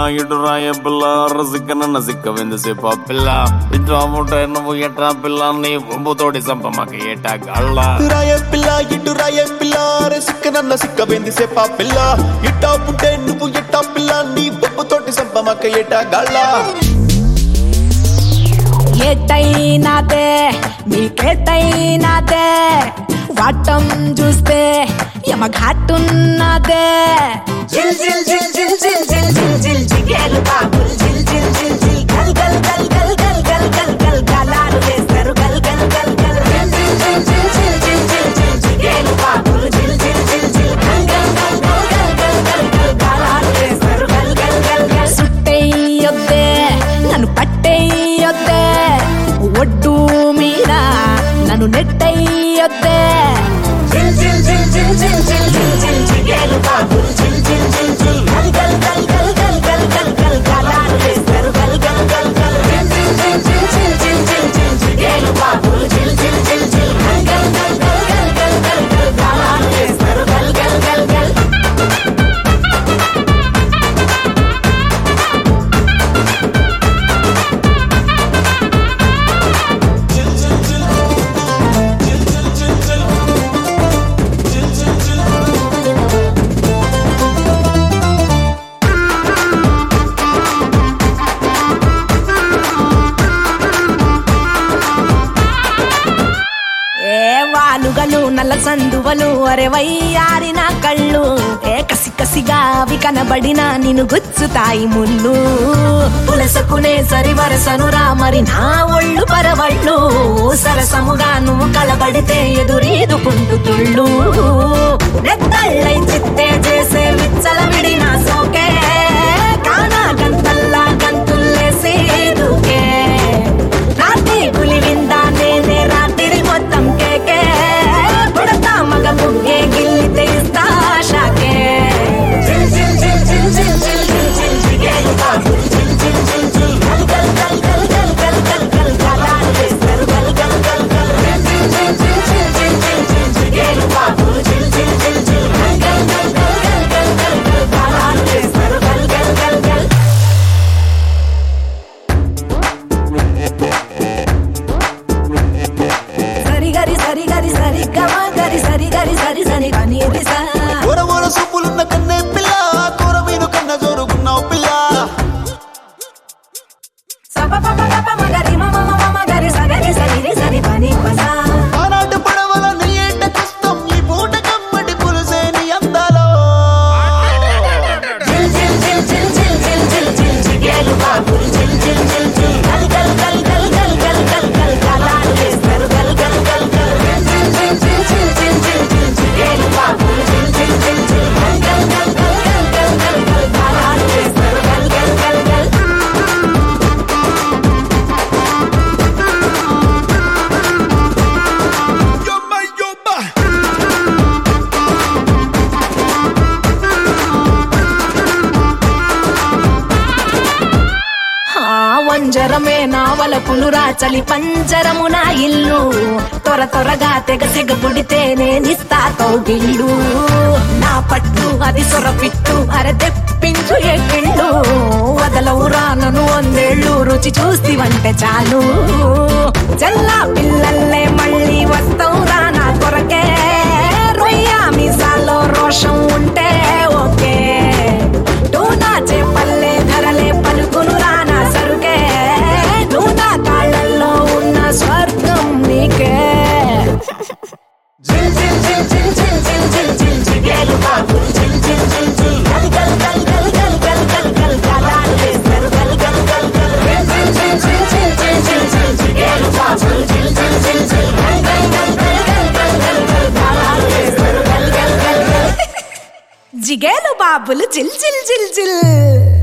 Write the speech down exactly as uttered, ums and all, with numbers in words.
ఇటు రాయ పిల్ల రసిక్కనన్న సిక్క వెందుసేపా పిల్ల ఇటు అమ్ముట నువ్వు ఎట్రా పిల్ల నీ బొంబుతోటి సంప మాకు ఏటా గళ్ళ రాయ పిల్ల ఇటు రాయ పిల్ల రసిక్కనన్న సిక్క వెందుసేపా పిల్ల ఇట్టా పుట్టే నువ్వు ఎట్టా పిల్ల నీ బొంబుతోటి సంప మాకు ఏటా గళ్ళ ఏటైనాదే మీకేటైనాదే వాటం చూస్తే యమఘాటున్నదే జిల్ జిల్ జిల్ జిల్ జిల్ జిల్ జిల్ జిల్ జిగేలు బాబుల్ జిల్ జిల్ జిల్ జిల్ గల్ గల్ గల్ గల్ గల్ గల్ గల్ గల్ గలాలు వేస్తారు గల్ గల్ గల్ గల్ జిల్ జిల్ జిల్ జిల్ జిల్ జిల్ జిల్ జిగేలు బాబుల్ జిల్ జిల్ జిల్ జిల్ గల్ గల్ గల్ గల్ గల్ గల్ గల్ గలాలు వేస్తారు గల్ గల్ గల్ గల్ సుట్టేయొద్దే నన్ను పట్టేయొద్దే ఒడ్డు మీద నన్ను నెట్టేయొద్దే జిల్ జిల్ జిల్ జిల్ జిల్ జిల్ జిల్ జిల్ జిగేలు బాబుల్ జిల్ జిల్ జిల్ జిల్ గల్ గల్ గల్ గల్ గల్ గల్ గల్ గల్ గలాలు వేస్తారు గల్ గల్ గల్ గల్ జిల్ జిల్ జిల్ జిల్ జిల్ జిల్ జిల్ జిగేలు బాబుల్ జిల్ జిల్ జిల్ జిల్ గల్ గల్ గల్ గల్ గల్ గల్ గల్ గలాలు వేస్తారు గల్ గల్ గల్ గల్ వాలుగలు నల్ల సందువలు అరే వయ్యారిన కళ్ళు ఏ కసి కసిగా అవి కనబడిన నిన్ను గుచ్చుతాయి ముళ్ళు పులసకునే సరి వరసనురా మరి నా ఒళ్ళు పరవళ్ళు సరసముగా నువ్వు కలబడితే ఎదురీదుకుంటూ తుళ్ళు రెత్తళ్ళై చిత్తే చేసే విచ్చల విడిన సోకే కానా గంతల్లా గంతుల్లేసి దూకే రాత్రి పులి విందా నేనే రాత్రి మొత్తం కేకే పుడతా మగ ముగ్గే గిల్లితే ఇస్తా షాకే జిల్ జిల్ జిల్ జిల్ జిల్ జిల్ జిల్ జిల్ జిగేలు బాబుల్ జిల్ జిల్ జిల్ జిల్ గల్ గల్ గల్ గల్ గల్ గల్ గల్ గల్ గలాలు వేస్తారు గల్ గల్ గల్ గల్ జిల్ జిల్ జిల్ జిల్ జిల్ జిల్ జిల్ జిగేలు బాబుల్ జిల్ జిల్ జిల్ జిల్ గల్ గల్ గల్ గల్ గల్ గల్ గల్ గలాలు వేస్తారు గల్ గల్ గల్ గల్ సరి గరి సరి గరి సరి గమ గరి సరి గరి సరి సరి గని రిసా ఓర ఓర సొప్పులున్న కన్నే పిల్ల కూర మీను కన్న జోరుగున్నావు పిల్ల సప పప పప మగరి మమ మమ గరి సగరి సరి సరి పని పసా ఆనాటి పడవల నీ ఏట కష్టం ఈ పూట కమ్మటి పులుసే నీ అందాలో జిల్ జిల్ జిల్ జిల్ జిల్ జిల్ జిల్ జిల్ జిగేలు బాబుల్ జిల్ జిల్ జిల్ జిల్ గల్ గల్ గల్ గల్ గల్ గల్ గల్ గల్ గలాలు వేస్తారు గల్ గల్ గల్ గల్ జిల్ జిల్ జిల్ జిల్ జిల్ జిల్ జిల్ జిగేలు బాబుల్ జిల్ జిల్ జిల్ జిల్ గల్ గల్ గల్ గల్ గల్ గల్ గల్ గల్ గలాలు వేస్తారు గల్ గల్ గల్ గల్ యొమ్మ యొమ్మ వంజరమే నా వలపులురా చలి పంజరము నా ఇల్లు త్వర త్వరగా తెగ తెగ పుడితే నేనిస్తా కౌగిళ్ళు నా పట్టు అది సొరపిట్టు అర తెప్పించు ఎక్కిళ్ళు వదలవురా నన్ను వందేళ్ళు రుచి చూస్తివంటే చాలు చల్లా పిల్లల్లే మళ్ళీ వస్తావురా నా కొరకే రొయ్యా మీసాల్లో రోషం ఉంటే ఓకే టూనా చేపల్లే ధరలే పలుకునురా నా సరుకే నువ్వు నా కాళ్ళల్లో ఉన్న స్వర్గం నీకే జిల్ జిల్ జిల్ జిల్ జిల్ జిల్ జిల్ జిల్ జిగేలు బాబుల్ జిల్ జిల్ జిల్ జిల్ గల్ గల్ గల్ గల్ గల్ గల్ గల్ గల్ గలాలు వేస్తారు గల్ గల్ గల్ గల్ జిల్ జిల్ జిల్ జిల్ జిల్ జిల్ జిల్ జిగేలు బాబుల్ జిల్ జిల్ జిల్ జిల్ గల్ గల్ గల్ గల్ గల్ గల్ గల్ గల్ గలాలు వేస్తారు గల్ గల్ గల్ గల్ జిగేలు బాబులు జిల్ జిల్ జిల్ జిల్